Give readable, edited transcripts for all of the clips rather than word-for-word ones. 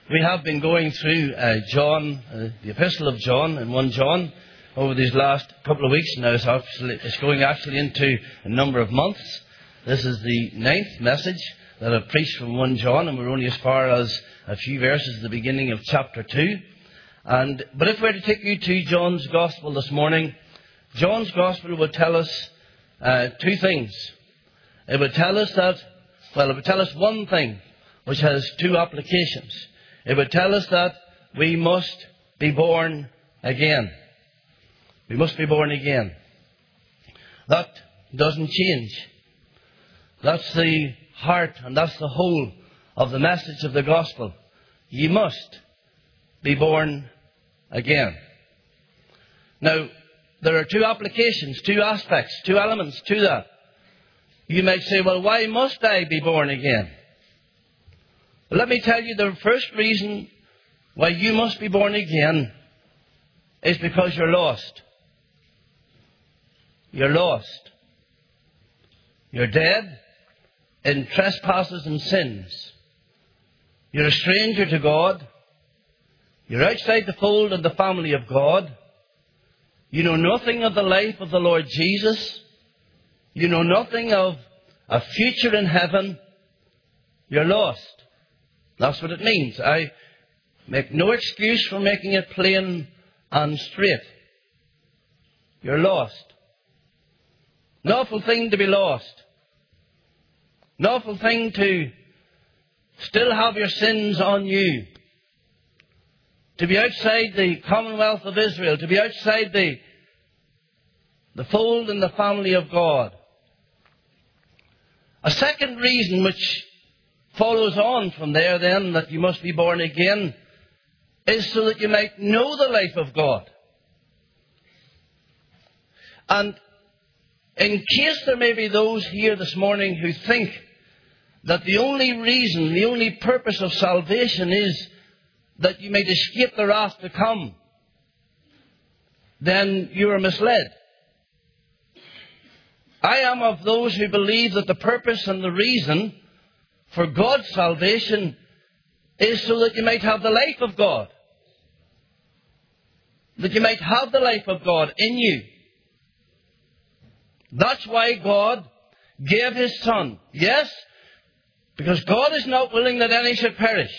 We have been going through John, the Epistle of John and 1 John over these last couple of weeks. Now it's going actually into a number of months. This is the 9th message that I've preached from 1 John, and we're only as far as a few verses at the beginning of chapter 2. But if we were to take you to John's Gospel this morning, John's Gospel would tell us two things. It would tell us one thing, which has two applications. It would tell us that we must be born again. We must be born again. That doesn't change. That's the heart and that's the whole of the message of the gospel. You must be born again. Now, there are two applications, two aspects, two elements to that. You might say, well, why must I be born again? Well, let me tell you, the first reason why you must be born again is because you're lost. You're lost. You're dead in trespasses and sins. You're a stranger to God. You're outside the fold of the family of God. You know nothing of the life of the Lord Jesus. You know nothing of a future in heaven. You're lost. That's what it means. I make no excuse for making it plain and straight. You're lost. An awful thing to be lost. An awful thing to still have your sins on you. To be outside the commonwealth of Israel. To be outside the fold and the family of God. A second reason which follows on from there then, that you must be born again, is so that you might know the life of God. And in case there may be those here this morning who think that the only reason, the only purpose of salvation is that you may escape the wrath to come, then you are misled. I am of those who believe that the purpose and the reason for God's salvation is so that you might have the life of God. That you might have the life of God in you. That's why God gave His Son. Yes, because God is not willing that any should perish.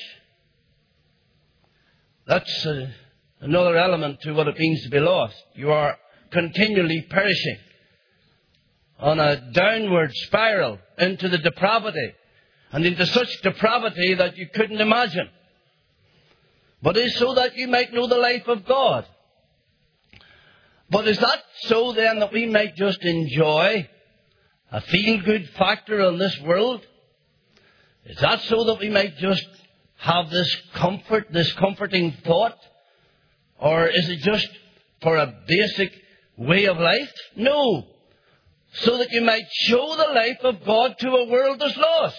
That's another element to what it means to be lost. You are continually perishing on a downward spiral into the depravity, and into such depravity that you couldn't imagine. But it's so that you might know the life of God. But is that so then that we might just enjoy a feel-good factor in this world? Is that so that we might just have this comfort, this comforting thought? Or is it just for a basic way of life? No. So that you might show the life of God to a world that's lost.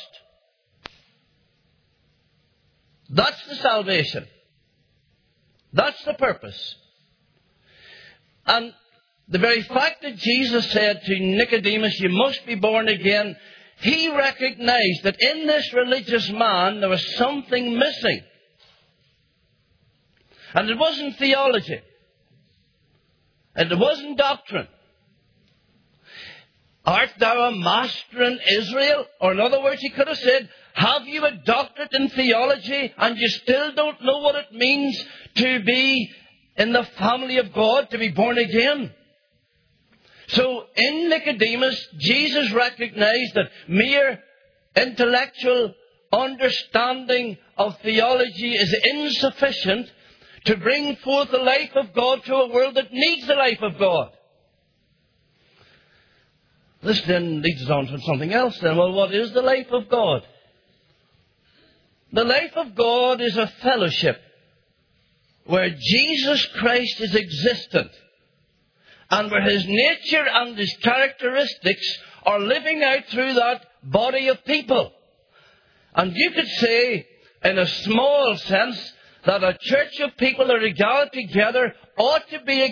That's the salvation. That's the purpose. And the very fact that Jesus said to Nicodemus, you must be born again, he recognized that in this religious man there was something missing. And it wasn't theology. And it wasn't doctrine. Art thou a master in Israel? Or in other words, he could have said, have you a doctorate in theology and you still don't know what it means to be in the family of God, to be born again? So in Nicodemus, Jesus recognized that mere intellectual understanding of theology is insufficient to bring forth the life of God to a world that needs the life of God. This then leads us on to something else then. Well, what is the life of God? The life of God is a fellowship where Jesus Christ is existent and where His nature and His characteristics are living out through that body of people. And you could say, in a small sense, that a church of people that are gathered together ought to be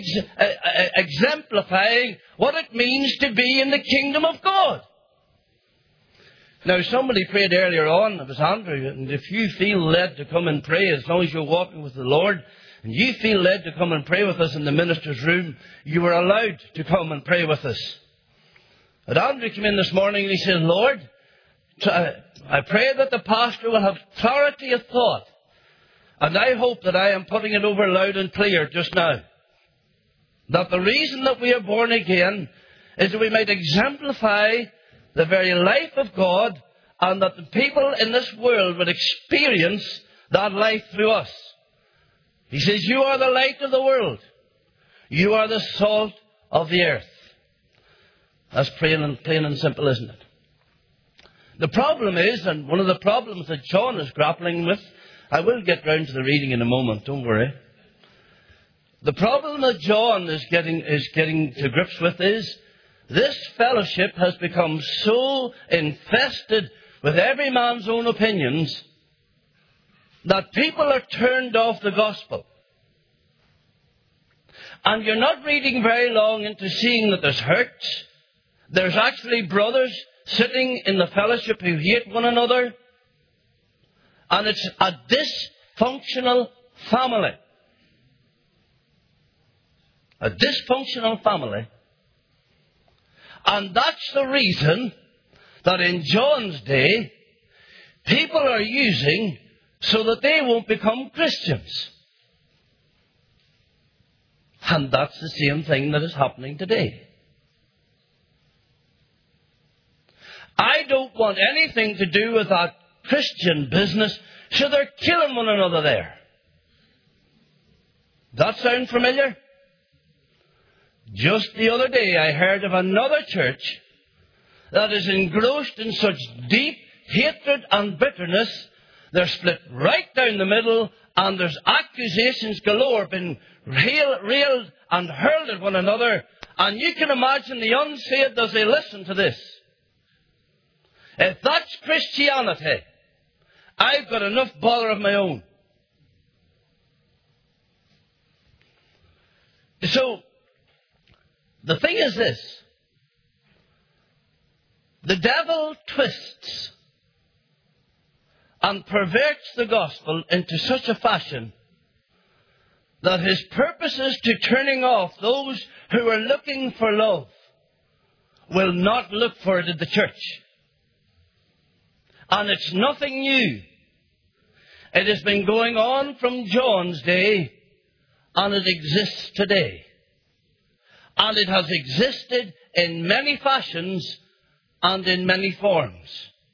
exemplifying what it means to be in the kingdom of God. Now, somebody prayed earlier on, it was Andrew, and if you feel led to come and pray, as long as you're walking with the Lord, and you feel led to come and pray with us in the minister's room, you are allowed to come and pray with us. But Andrew came in this morning and he said, Lord, I pray that the pastor will have clarity of thought. And I hope that I am putting it over loud and clear just now. That the reason that we are born again is that we might exemplify the very life of God, and that the people in this world would experience that life through us. He says, you are the light of the world. You are the salt of the earth. That's plain and simple, isn't it? The problem is, and one of the problems that John is grappling with, I will get round to the reading in a moment, don't worry. The problem that John is getting to grips with is, this fellowship has become so infested with every man's own opinions that people are turned off the gospel. And you're not reading very long into seeing that there's hurts. There's actually brothers sitting in the fellowship who hate one another. And it's a dysfunctional family. A dysfunctional family. And that's the reason that in John's day, people are using so that they won't become Christians. And that's the same thing that is happening today. I don't want anything to do with that Christian business, so they're killing one another there. That sound familiar? Just the other day I heard of another church that is engrossed in such deep hatred and bitterness, they're split right down the middle, and there's accusations galore being railed and hurled at one another, and you can imagine the unsaved as they listen to this. If that's Christianity, I've got enough bother of my own. So, the thing is this. The devil twists and perverts the gospel into such a fashion that his purpose is to turning off those who are looking for love will not look for it in the church. And it's nothing new. It has been going on from John's day, and it exists today. And it has existed in many fashions and in many forms.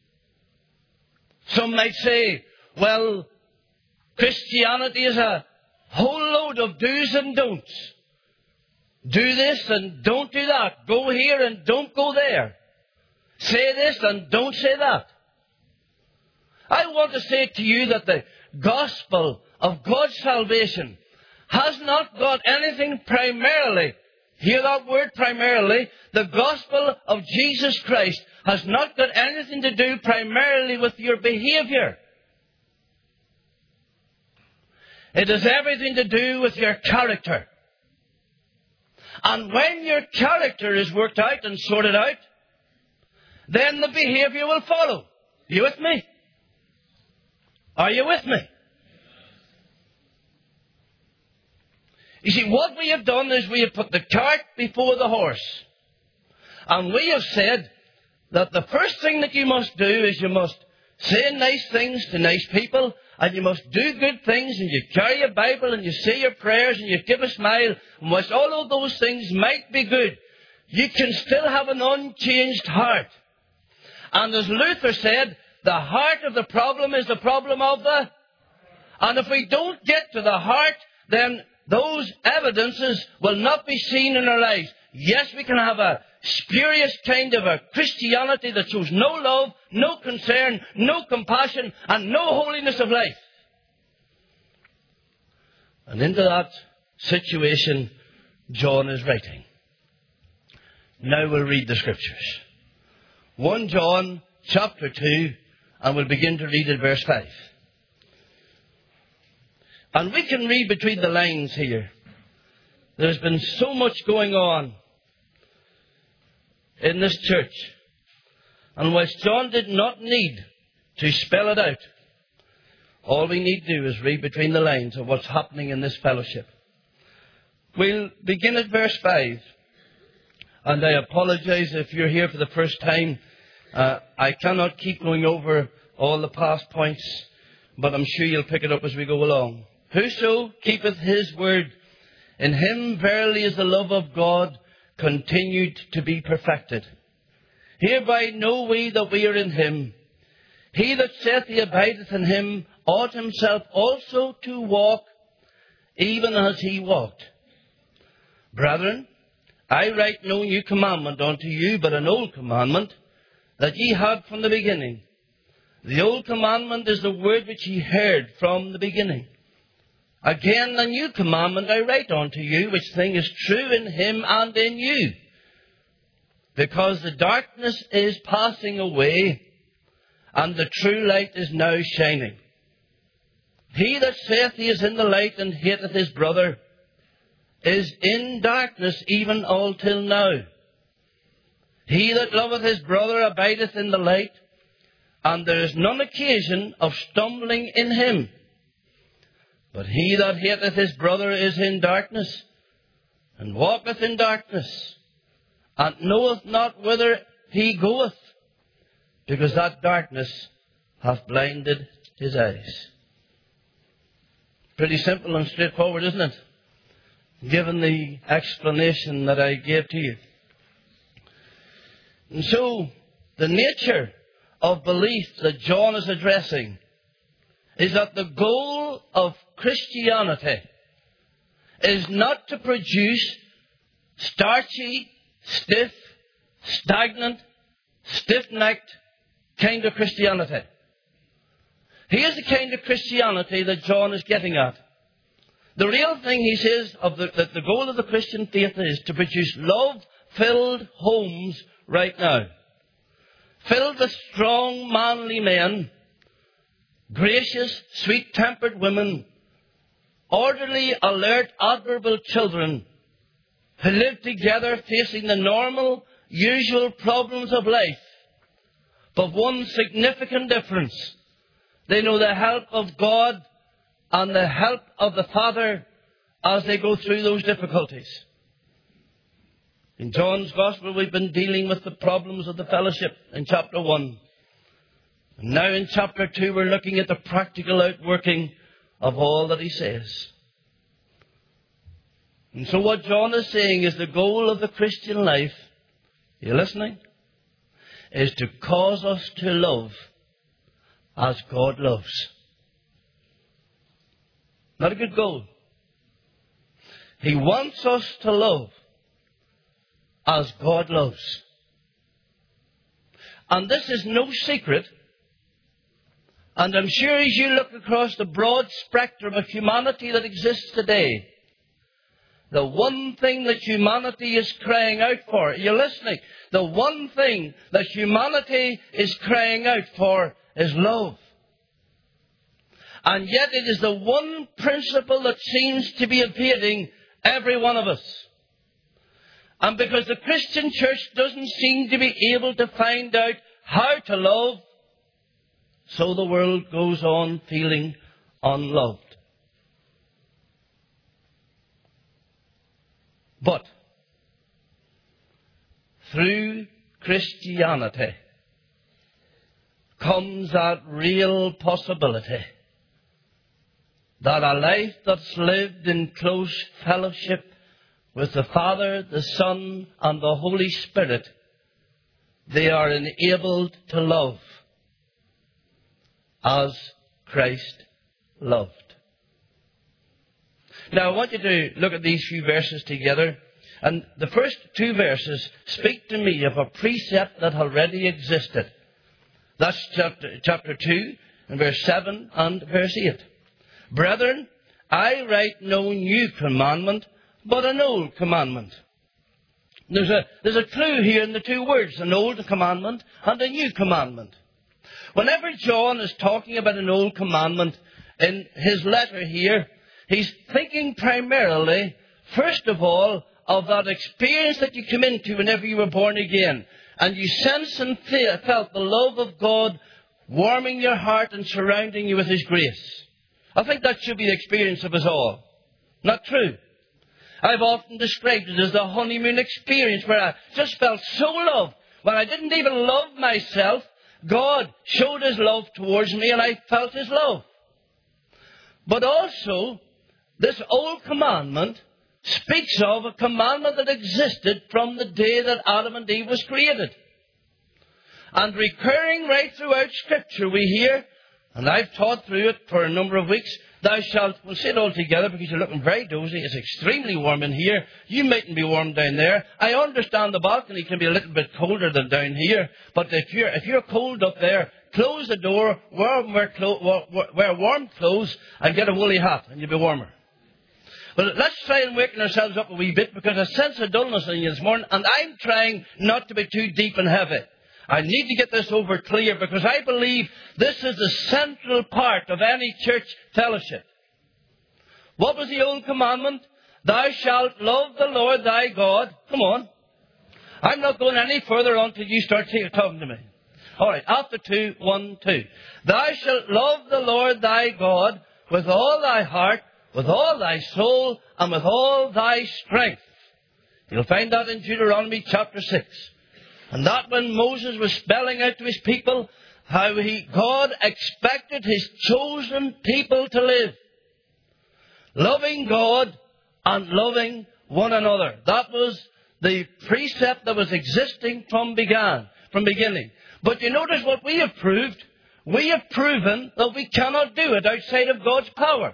Some might say, well, Christianity is a whole load of do's and don'ts. Do this and don't do that. Go here and don't go there. Say this and don't say that. I want to say to you that the gospel of God's salvation has not got anything primarily. Hear that word, primarily. The gospel of Jesus Christ has not got anything to do primarily with your behavior. It has everything to do with your character. And when your character is worked out and sorted out, then the behavior will follow. You with me? Are you with me? You see, what we have done is we have put the cart before the horse. And we have said that the first thing that you must do is you must say nice things to nice people, and you must do good things, and you carry a Bible, and you say your prayers, and you give a smile, and whilst all of those things might be good, you can still have an unchanged heart. And as Luther said, the heart of the problem is the problem of the... And if we don't get to the heart, then those evidences will not be seen in our lives. Yes, we can have a spurious kind of a Christianity that shows no love, no concern, no compassion, and no holiness of life. And into that situation, John is writing. Now we'll read the Scriptures. 1 John chapter 2, and we'll begin to read at verse 5. And we can read between the lines here. There's been so much going on in this church. And whilst John did not need to spell it out, all we need to do is read between the lines of what's happening in this fellowship. We'll begin at verse 5. And I apologize if you're here for the first time. I cannot keep going over all the past points, but I'm sure you'll pick it up as we go along. Whoso keepeth his word, in him verily is the love of God continued to be perfected. Hereby know we that we are in him. He that saith he abideth in him ought himself also to walk even as he walked. Brethren, I write no new commandment unto you, but an old commandment that ye had from the beginning. The old commandment is the word which ye heard from the beginning. Again, a new commandment I write unto you, which thing is true in him and in you. Because the darkness is passing away, and the true light is now shining. He that saith he is in the light and hateth his brother is in darkness even all till now. He that loveth his brother abideth in the light, and there is none occasion of stumbling in him. But he that hateth his brother is in darkness, and walketh in darkness, and knoweth not whither he goeth, because that darkness hath blinded his eyes. Pretty simple and straightforward, isn't it? Given the explanation that I gave to you. And so, the nature of belief that John is addressing is that the goal of Christianity is not to produce starchy, stiff, stagnant, stiff-necked kind of Christianity. Here's the kind of Christianity that John is getting at. The real thing, he says, that the goal of the Christian faith is to produce love-filled homes right now. Filled with strong, manly men, gracious, sweet-tempered women, orderly, alert, admirable children who live together facing the normal, usual problems of life. But one significant difference. They know the help of God and the help of the Father as they go through those difficulties. In John's Gospel, we've been dealing with the problems of the fellowship in chapter 1. And now in chapter 2, we're looking at the practical outworking of all that he says. And so what John is saying is the goal of the Christian life, are you listening? Is to cause us to love as God loves. Not a good goal. He wants us to love as God loves. And this is no secret. And I'm sure as you look across the broad spectrum of humanity that exists today, the one thing that humanity is crying out for, are you listening? The one thing that humanity is crying out for is love. And yet it is the one principle that seems to be evading every one of us. And because the Christian church doesn't seem to be able to find out how to love, so the world goes on feeling unloved. But through Christianity comes that real possibility that a life that's lived in close fellowship with the Father, the Son, and the Holy Spirit, they are enabled to love as Christ loved. Now, I want you to look at these few verses together. And the first two verses speak to me of a precept that already existed. That's chapter 2, and verse 7 and verse 8. Brethren, I write no new commandment, but an old commandment. There's a clue here in the two words, an old commandment and a new commandment. Whenever John is talking about an old commandment in his letter here, he's thinking primarily, first of all, of that experience that you come into whenever you were born again. and you sense and felt the love of God warming your heart and surrounding you with His grace. I think that should be the experience of us all. Not true? I've often described it as the honeymoon experience where I just felt so loved. When I didn't even love myself, God showed His love towards me and I felt His love. But also, this old commandment speaks of a commandment that existed from the day that Adam and Eve was created. And recurring right throughout Scripture we hear, and I've taught through it for a number of weeks, thou shalt, we'll say it all together because you're looking very dozy. It's extremely warm in here. You mightn't be warm down there. I understand the balcony can be a little bit colder than down here. But if you're cold up there, close the door, wear warm clothes and get a woolly hat and you'll be warmer. But let's try and waken ourselves up a wee bit because I sense a dullness in you this morning and I'm trying not to be too deep and heavy. I need to get this over clear because I believe this is the central part of any church fellowship. What was the old commandment? Thou shalt love the Lord thy God. Come on. I'm not going any further on until you start talking to me. All right, after 2, 1, 2. Thou shalt love the Lord thy God with all thy heart, with all thy soul, and with all thy strength. You'll find that in Deuteronomy chapter 6. And that when Moses was spelling out to his people how God expected His chosen people to live. Loving God and loving one another. That was the precept that was existing from beginning. But you notice what we have proved? We have proven that we cannot do it outside of God's power.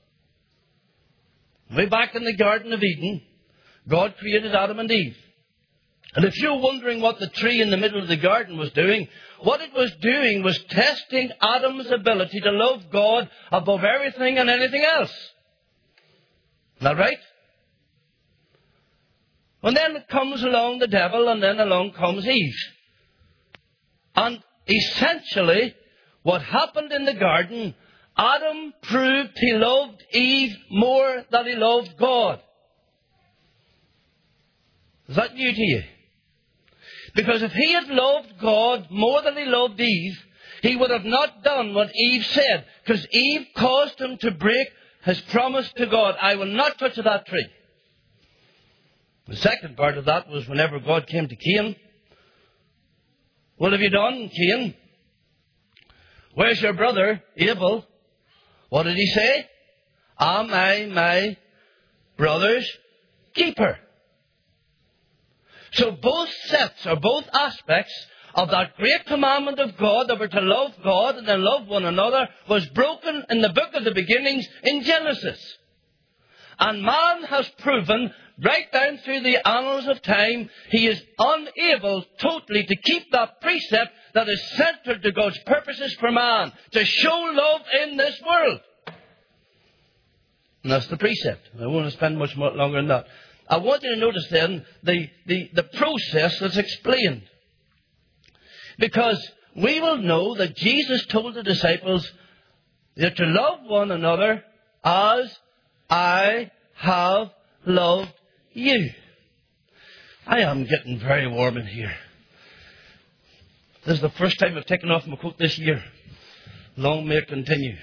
Way back in the Garden of Eden, God created Adam and Eve. And if you're wondering what the tree in the middle of the garden was doing, what it was doing was testing Adam's ability to love God above everything and anything else. Isn't that right? And then comes along the devil and then along comes Eve. And essentially, what happened in the garden, Adam proved he loved Eve more than he loved God. Is that new to you? Because if he had loved God more than he loved Eve, he would have not done what Eve said. Because Eve caused him to break his promise to God. I will not touch that tree. The second part of that was whenever God came to Cain. What have you done, Cain? Where's your brother, Abel? What did he say? Am I my brother's keeper? So both sets or both aspects of that great commandment of God that we're to love God and then love one another was broken in the book of the beginnings in Genesis. And man has proven right down through the annals of time he is unable totally to keep that precept that is centered to God's purposes for man, to show love in this world. And that's the precept. I won't spend much more longer on that. I want you to notice then the process that's explained. Because we will know that Jesus told the disciples that to love one another as I have loved you. I am getting very warm in here. This is the first time I've taken off my coat this year. Long may it continue.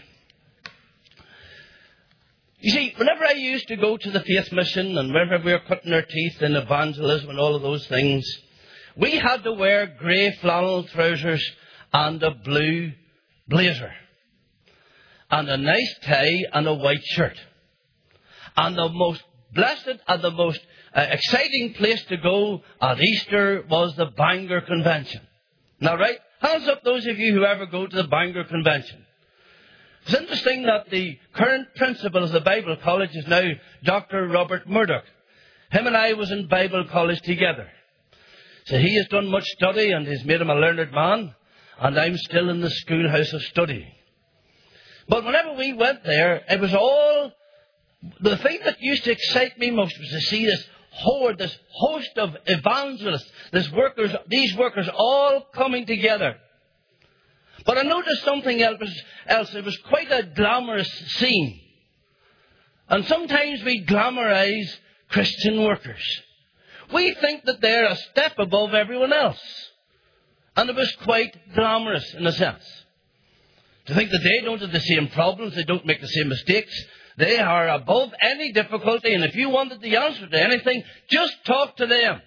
You see, whenever I used to go to the Faith Mission and whenever we were cutting our teeth in evangelism and all of those things, we had to wear grey flannel trousers and a blue blazer and a nice tie and a white shirt. And the most blessed and the most exciting place to go at Easter was the Bangor Convention. Now, right? Hands up those of you who ever go to the Bangor Convention. It's interesting that the current principal of the Bible College is now Dr. Robert Murdoch. Him and I was in Bible College together. So he has done much study and he's made him a learned man. And I'm still in the schoolhouse of study. But whenever we went there, it was all... The thing that used to excite me most was to see this horde, this host of evangelists, these workers all coming together. But I noticed something else. It was quite a glamorous scene. And sometimes we glamorize Christian workers. We think that they're a step above everyone else. And it was quite glamorous in a sense. To think that they don't have the same problems, they don't make the same mistakes. They are above any difficulty, and if you wanted the answer to anything, just talk to them.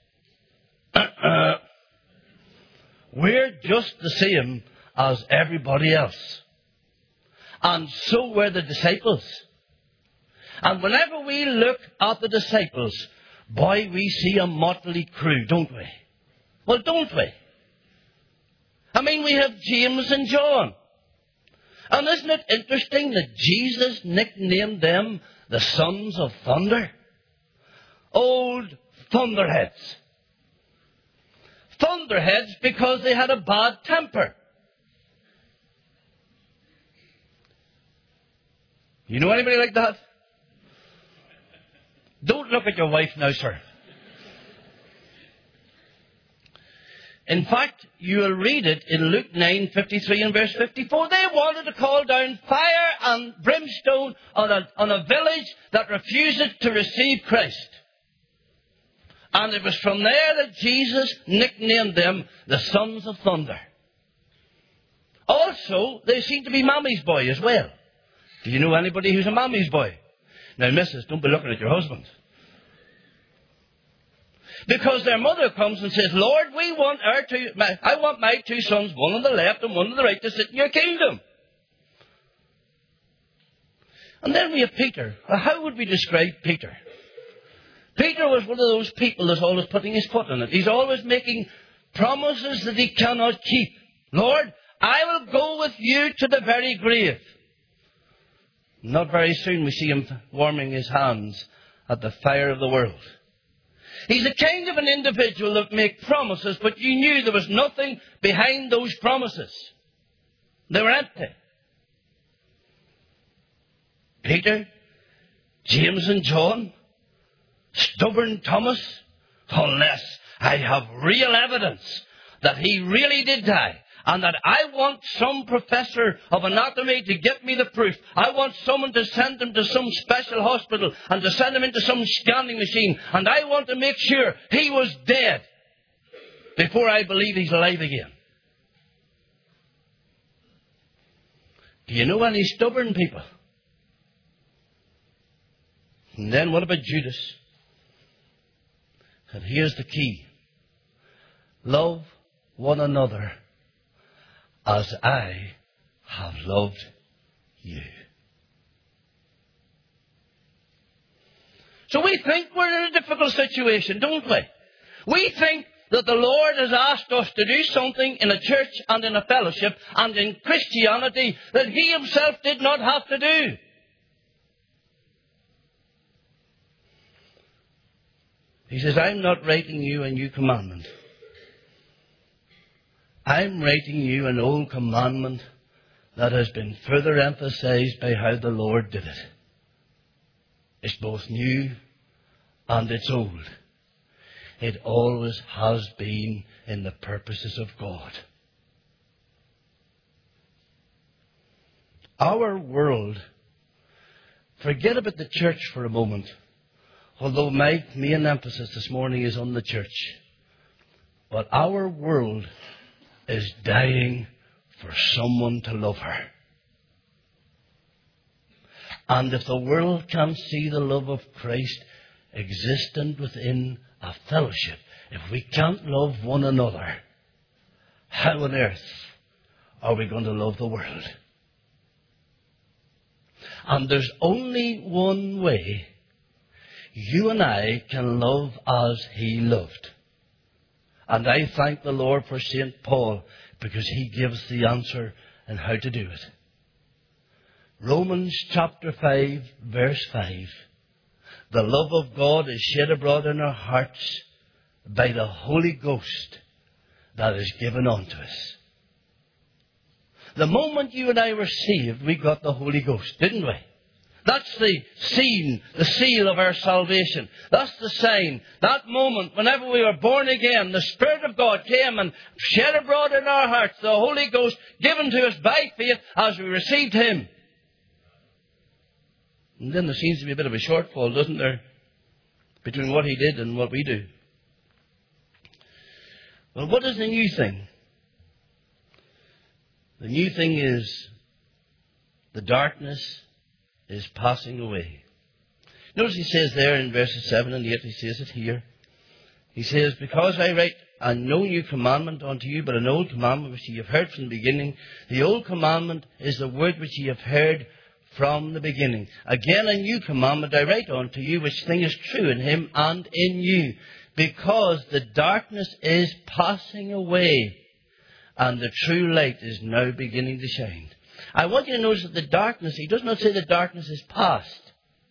We're just the same as everybody else. And so were the disciples. And whenever we look at the disciples, boy, we see a motley crew, don't we? Well, don't we? I mean, we have James and John. And isn't it interesting that Jesus nicknamed them the sons of thunder? Old thunderheads. Thunderheads because they had a bad temper. You know anybody like that? Don't look at your wife now, sir. In fact, you will read it in Luke 9:53 and verse 54. They wanted to call down fire and brimstone on a village that refused to receive Christ. And it was from there that Jesus nicknamed them the sons of thunder. Also, they seem to be Mammy's boy as well. Do you know anybody who's a Mammy's boy? Now, missus, don't be looking at your husband. Because their mother comes and says, Lord, I want my two sons, one on the left and one on the right, to sit in your kingdom. And then we have Peter. Well, how would we describe Peter? Peter was one of those people that's always putting his foot in it. He's always making promises that he cannot keep. Lord, I will go with you to the very grave. Not very soon we see him warming his hands at the fire of the world. He's the kind of an individual that make promises, but you knew there was nothing behind those promises. They were empty. Peter, James and John, stubborn Thomas, unless I have real evidence that he really did die, and that I want some professor of anatomy to get me the proof. I want someone to send him to some special hospital and to send him into some scanning machine. And I want to make sure he was dead before I believe he's alive again. Do you know any stubborn people? And then what about Judas? And here's the key. Love one another as I have loved you. So we think we're in a difficult situation, don't we? We think that the Lord has asked us to do something in a church and in a fellowship and in Christianity that He Himself did not have to do. He says, I'm not writing you a new commandment. I'm writing you an old commandment that has been further emphasized by how the Lord did it. It's both new and it's old. It always has been in the purposes of God. Our world, forget about the church for a moment, although my main emphasis this morning is on the church. But our world is dying for someone to love her. And if the world can't see the love of Christ existent within a fellowship, if we can't love one another, how on earth are we going to love the world? And there's only one way you and I can love as He loved. And I thank the Lord for St. Paul because he gives the answer on how to do it. Romans chapter 5, verse 5. The love of God is shed abroad in our hearts by the Holy Ghost that is given unto us. The moment you and I were saved, we got the Holy Ghost, didn't we? That's the seal of our salvation. That's the sign. That moment, whenever we were born again, the Spirit of God came and shed abroad in our hearts the Holy Ghost given to us by faith as we received Him. And then there seems to be a bit of a shortfall, doesn't there? between what he did and what we do. Well, what is the new thing? The new thing is the darkness is passing away. Notice he says there in verses 7 and 8, he says it here. He says, because I write a no new commandment unto you, but an old commandment which ye have heard from the beginning. The old commandment is the word which ye have heard from the beginning. Again a new commandment I write unto you, which thing is true in him and in you. Because the darkness is passing away, and the true light is now beginning to shine. I want you to notice that the darkness, he does not say the darkness is past.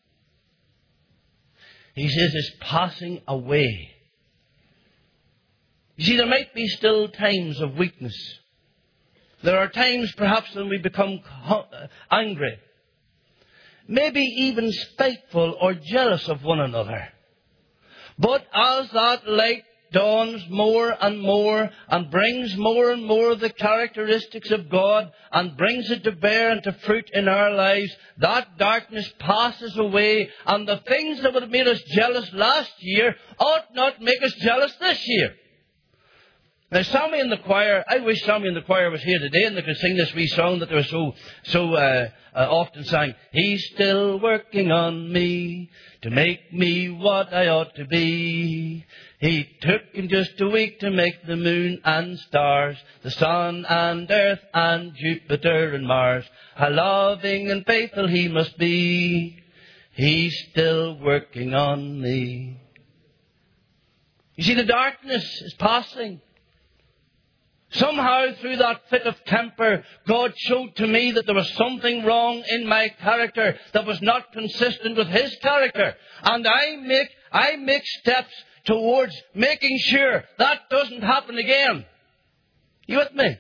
He says it's passing away. You see, there might be still times of weakness. There are times perhaps when we become angry. Maybe even spiteful or jealous of one another. But as that light dawns more and more and brings more and more of the characteristics of God and brings it to bear and to fruit in our lives, that darkness passes away, and the things that would have made us jealous last year ought not make us jealous this year. Now, Sammy in the choir, I wish Sammy in the choir was here today and they could sing this wee song that they were so often sang. He's still working on me to make me what I ought to be. He took him just a week to make the moon and stars, the sun and earth and Jupiter and Mars. How loving and faithful he must be. He's still working on me. You see, the darkness is passing. Somehow through that fit of temper, God showed to me that there was something wrong in my character that was not consistent with His character. And I make steps towards making sure that doesn't happen again. You with me?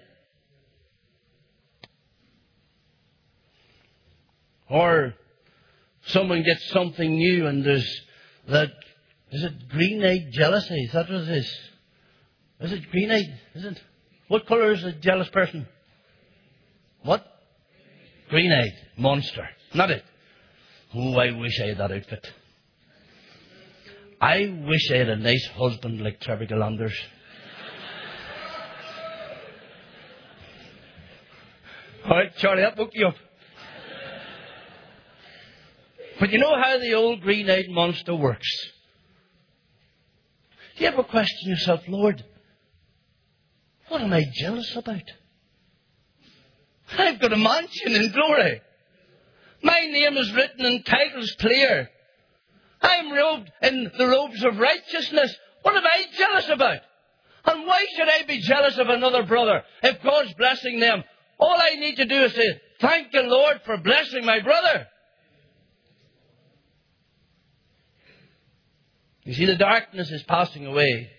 Or someone gets something new and there's that, is it green-eyed jealousy? Is that what it is? Is it green-eyed? Is it? What colour is a jealous person? What? Green-eyed. Monster. Not it. Oh, I wish I had that outfit. I wish I had a nice husband like Trevor Galanders. All right, Charlie, that woke you up. But you know how the old green-eyed monster works? Do you ever question yourself, Lord, what am I jealous about? I've got a mansion in glory. My name is written in titles clear. I'm robed in the robes of righteousness. What am I jealous about? And why should I be jealous of another brother if God's blessing them? All I need to do is say, thank you, Lord, for blessing my brother. You see, the darkness is passing away.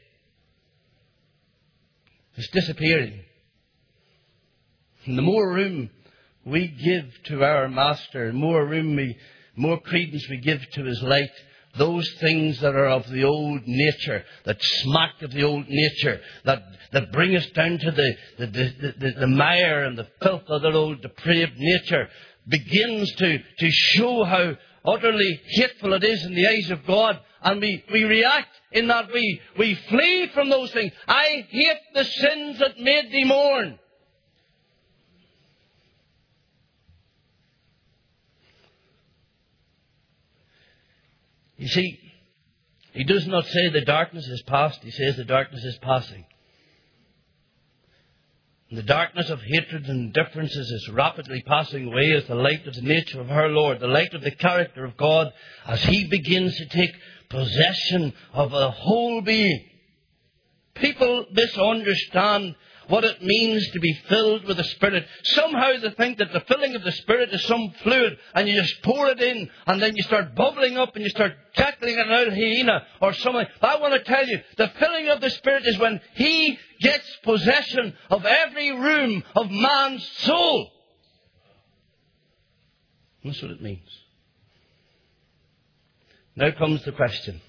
It's disappearing. And the more room we give to our Master, more credence we give to His light, those things that are of the old nature, that smack of the old nature, that bring us down to the mire and the filth of that old depraved nature, begins to show how utterly hateful it is in the eyes of God. And we react in that we flee from those things. I hate the sins that made thee mourn. You see, he does not say the darkness is past. He says the darkness is passing. And the darkness of hatred and differences is rapidly passing away as the light of the nature of our Lord, the light of the character of God, as He begins to take possession of a whole being. People misunderstand what it means to be filled with the Spirit. Somehow they think that the filling of the Spirit is some fluid and you just pour it in and then you start bubbling up and you start cackling it out of hyena or something. I want to tell you, the filling of the Spirit is when He gets possession of every room of man's soul. That's what it means. Now comes the question.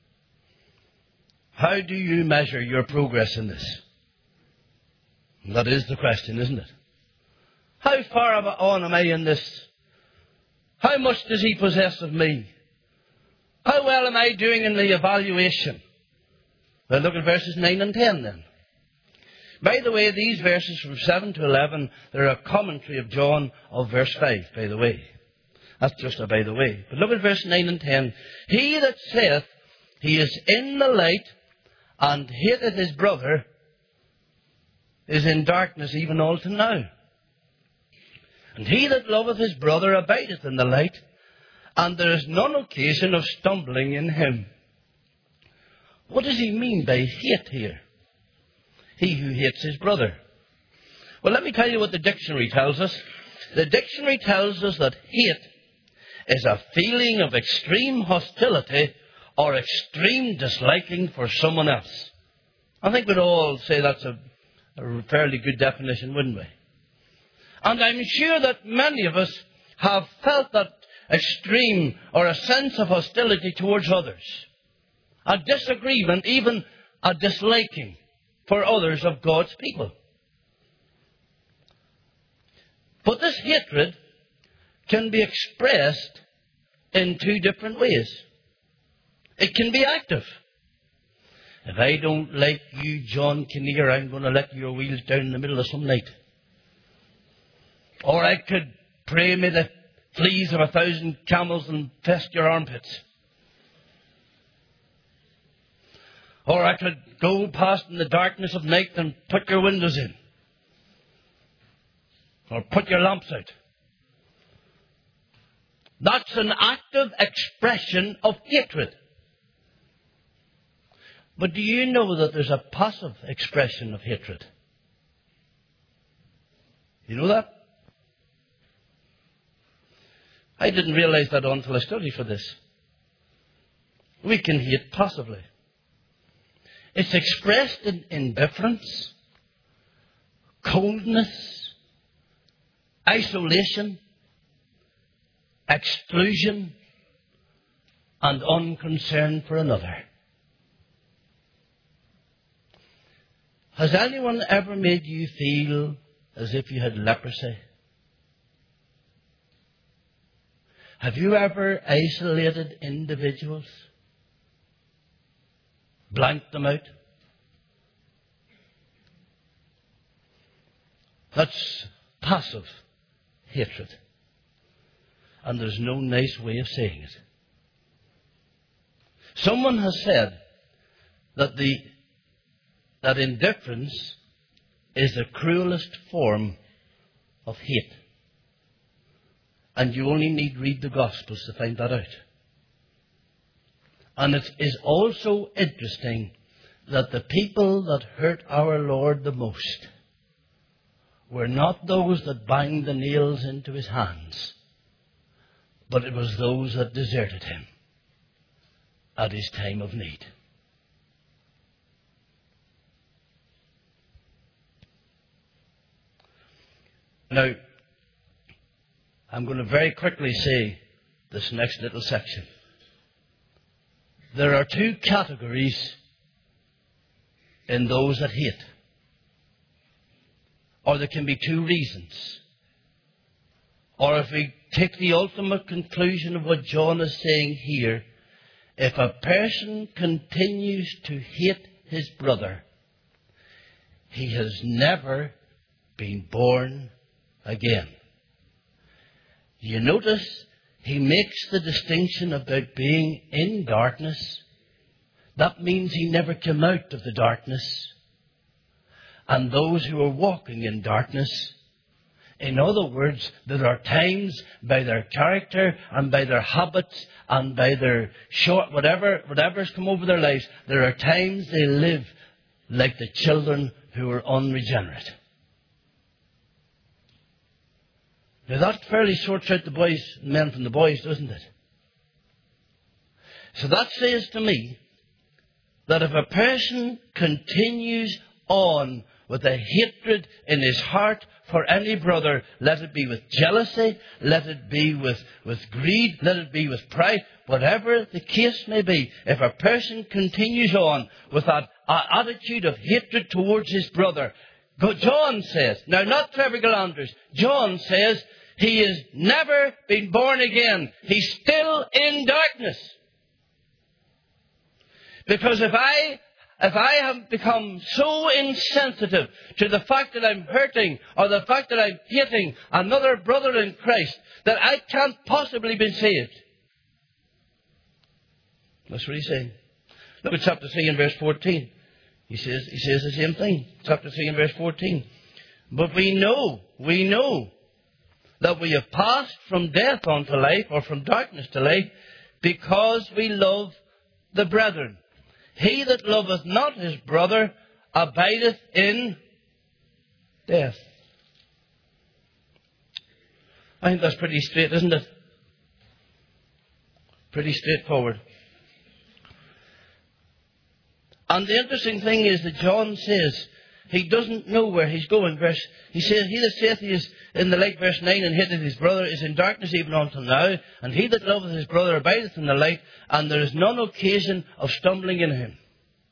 How do you measure your progress in this? That is the question, isn't it? How far on am I in this? How much does He possess of me? How well am I doing in the evaluation? Well, look at verses 9 and 10 then. By the way, these verses from 7 to 11, they're a commentary of John of verse 5, by the way. That's just a by the way. But look at verse 9 and 10. He that saith he is in the light and hateth his brother is in darkness even all to now. And he that loveth his brother abideth in the light, and there is none occasion of stumbling in him. What does he mean by hate here? He who hates his brother. Well, let me tell you what the dictionary tells us. The dictionary tells us that hate is a feeling of extreme hostility or extreme disliking for someone else. I think we'd all say that's a fairly good definition, wouldn't we? And I'm sure that many of us have felt that extreme or a sense of hostility towards others. A disagreement, even a disliking for others of God's people. But this hatred can be expressed in two different ways. It can be active. If I don't like you, John Kinnear, I'm going to let your wheels down in the middle of some night. Or I could pray may the fleas of 1,000 camels infest your armpits. Or I could go past in the darkness of night and put your windows in. Or put your lamps out. That's an active expression of hatred. But do you know that there's a passive expression of hatred? You know that? I didn't realize that until I studied for this. We can hate passively. It's expressed in indifference, coldness, isolation, exclusion, and unconcern for another. Has anyone ever made you feel as if you had leprosy? Have you ever isolated individuals? Blanked them out? That's passive hatred. And there's no nice way of saying it. Someone has said that indifference is the cruelest form of hate. And you only need read the Gospels to find that out. And it is also interesting that the people that hurt our Lord the most were not those that banged the nails into his hands, but it was those that deserted him at his time of need. Now, I'm going to very quickly say this next little section. There are two categories in those that hate. Or there can be two reasons. Or if we take the ultimate conclusion of what John is saying here, if a person continues to hate his brother, he has never been born again. You notice he makes the distinction about being in darkness. That means he never came out of the darkness. And those who are walking in darkness, in other words, there are times by their character and by their habits and by their whatever's come over their lives, there are times they live like the children who are unregenerate. Now that fairly sorts out the men from the boys, doesn't it? So that says to me that if a person continues on with a hatred in his heart for any brother, let it be with jealousy, let it be with greed, let it be with pride, whatever the case may be, if a person continues on with that attitude of hatred towards his brother, John says, now not Trevor Galanders, John says, he has never been born again. He's still in darkness. Because if I have become so insensitive to the fact that I'm hurting or the fact that I'm hating another brother in Christ, that I can't possibly be saved. That's what he's saying. Look at chapter 3 and verse 14. He says the same thing. Chapter 3 and verse 14. But we know that we have passed from death unto life, or from darkness to light, because we love the brethren. He that loveth not his brother abideth in death. I think that's pretty straight, isn't it? Pretty straightforward. And the interesting thing is that John says he doesn't know where he's going. He says, he that saith he is in the light, verse 9, and hateth his brother is in darkness even until now. And he that loveth his brother abideth in the light, and there is none occasion of stumbling in him.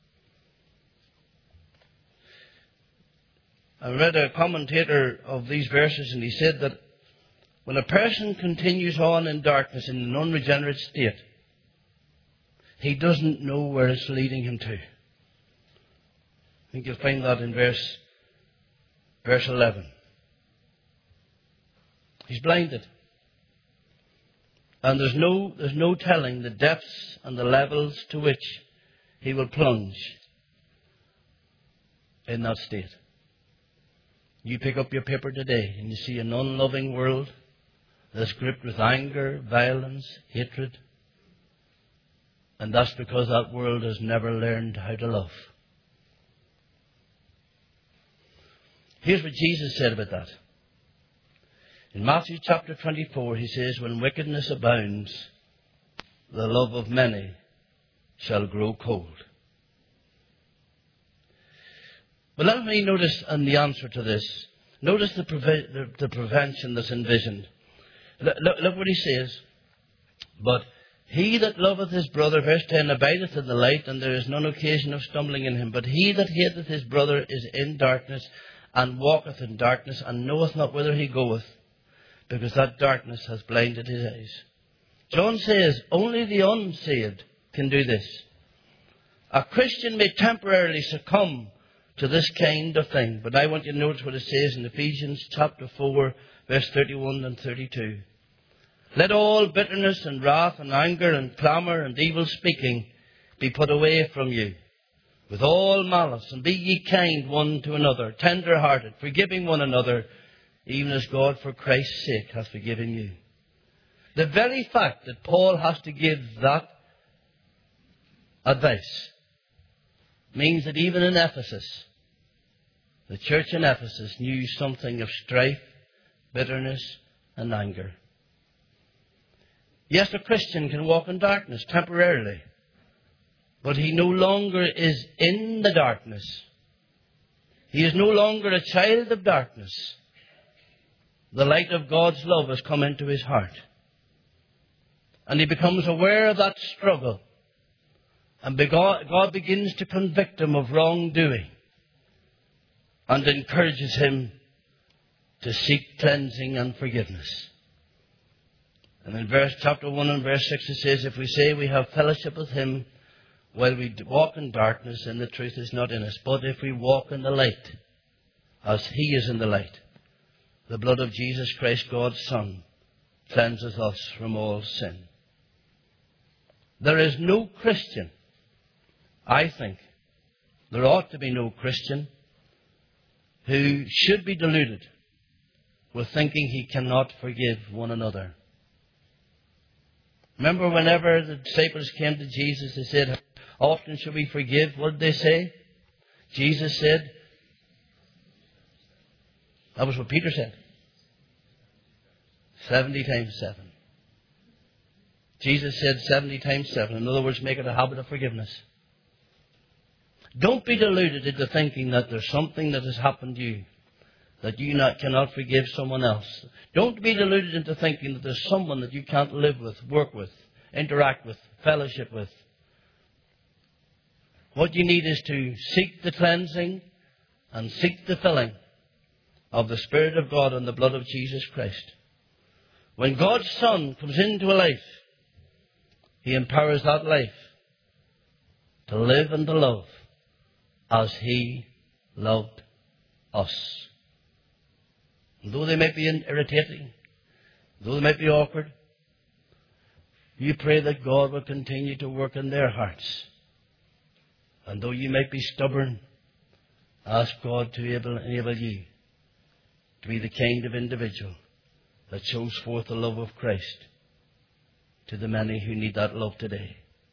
I read a commentator of these verses, and he said that when a person continues on in darkness in an unregenerate state, he doesn't know where it's leading him to. I think you'll find that in verse 11. He's blinded. And there's no telling the depths and the levels to which he will plunge in that state. You pick up your paper today and you see an unloving world that's gripped with anger, violence, hatred. And that's because that world has never learned how to love. Here's what Jesus said about that. In Matthew chapter 24, he says, when wickedness abounds, the love of many shall grow cold. But let me notice in the answer to this, notice the prevention that's envisioned. Look what he says. But he that loveth his brother, verse 10, abideth in the light, and there is none occasion of stumbling in him. But he that hateth his brother is in darkness, and walketh in darkness, and knoweth not whither he goeth, because that darkness has blinded his eyes. John says only the unsaved can do this. A Christian may temporarily succumb to this kind of thing, but I want you to notice what it says in Ephesians chapter 4, verse 31 and 32. Let all bitterness and wrath and anger and clamour and evil speaking be put away from you, with all malice, and be ye kind one to another, tender-hearted, forgiving one another, even as God for Christ's sake hath forgiven you. The very fact that Paul has to give that advice means that even in Ephesus, the church in Ephesus knew something of strife, bitterness, and anger. Yes, a Christian can walk in darkness temporarily, but he no longer is in the darkness. He is no longer a child of darkness. The light of God's love has come into his heart. And he becomes aware of that struggle. And God begins to convict him of wrongdoing and encourages him to seek cleansing and forgiveness. And in chapter 1 and verse 6 it says, if we say we have fellowship with him while we walk in darkness, then the truth is not in us. But if we walk in the light, as he is in the light, the blood of Jesus Christ, God's Son, cleanses us from all sin. There is no Christian, I think, there ought to be no Christian who should be deluded with thinking he cannot forgive one another. Remember whenever the disciples came to Jesus, they said, how often should we forgive? What did they say? Jesus said, that was what Peter said, 70 times 7. Jesus said 70 times 7. In other words, make it a habit of forgiveness. Don't be deluded into thinking that there's something that has happened to you that you cannot forgive someone else. Don't be deluded into thinking that there's someone that you can't live with, work with, interact with, fellowship with. What you need is to seek the cleansing and seek the filling of the Spirit of God and the blood of Jesus Christ. When God's Son comes into a life, he empowers that life to live and to love as He loved us. And though they might be irritating, though they might be awkward, you pray that God will continue to work in their hearts. And though you might be stubborn, ask God to enable you to be the kind of individual that shows forth the love of Christ to the many who need that love today.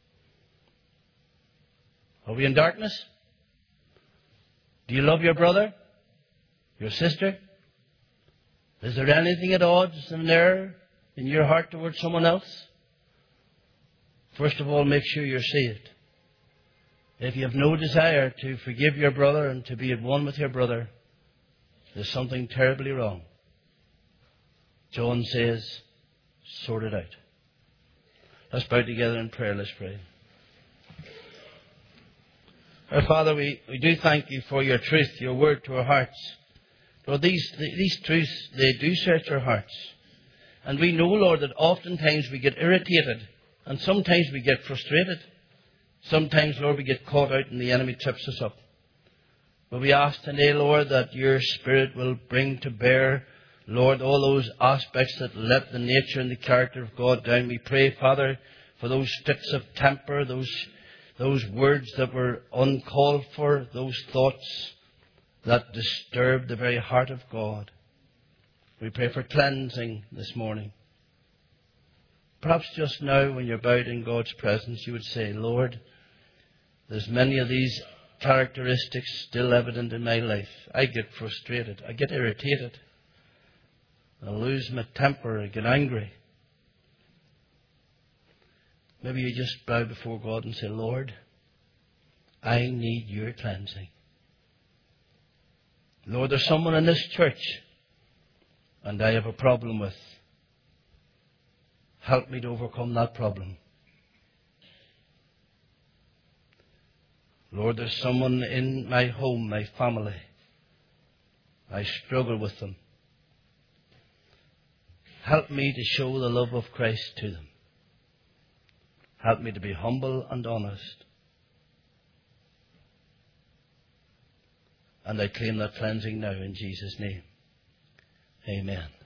Are we in darkness? Do you love your brother? Your sister? Is there anything at odds and error in your heart towards someone else? First of all, make sure you're saved. If you have no desire to forgive your brother and to be at one with your brother, there's something terribly wrong. John says, sort it out. Let's bow together in prayer. Let's pray. Our Father, we do thank you for your truth, your word to our hearts. Lord, these truths, they do search our hearts. And we know, Lord, that oftentimes we get irritated and sometimes we get frustrated. Sometimes, Lord, we get caught out and the enemy trips us up. But we ask today, Lord, that your Spirit will bring to bear, Lord, all those aspects that let the nature and the character of God down. We pray, Father, for those fits of temper, those words that were uncalled for, those thoughts that disturb the very heart of God. We pray for cleansing this morning. Perhaps just now when you're bowed in God's presence, you would say, Lord, there's many of these characteristics still evident in my life. I get frustrated. I get irritated. I lose my temper. I get angry. Maybe you just bow before God and say, Lord, I need your cleansing. Lord, there's someone in this church and I have a problem with. Help me to overcome that problem. Lord, there's someone in my home, my family. I struggle with them. Help me to show the love of Christ to them. Help me to be humble and honest. And I claim that cleansing now in Jesus' name. Amen.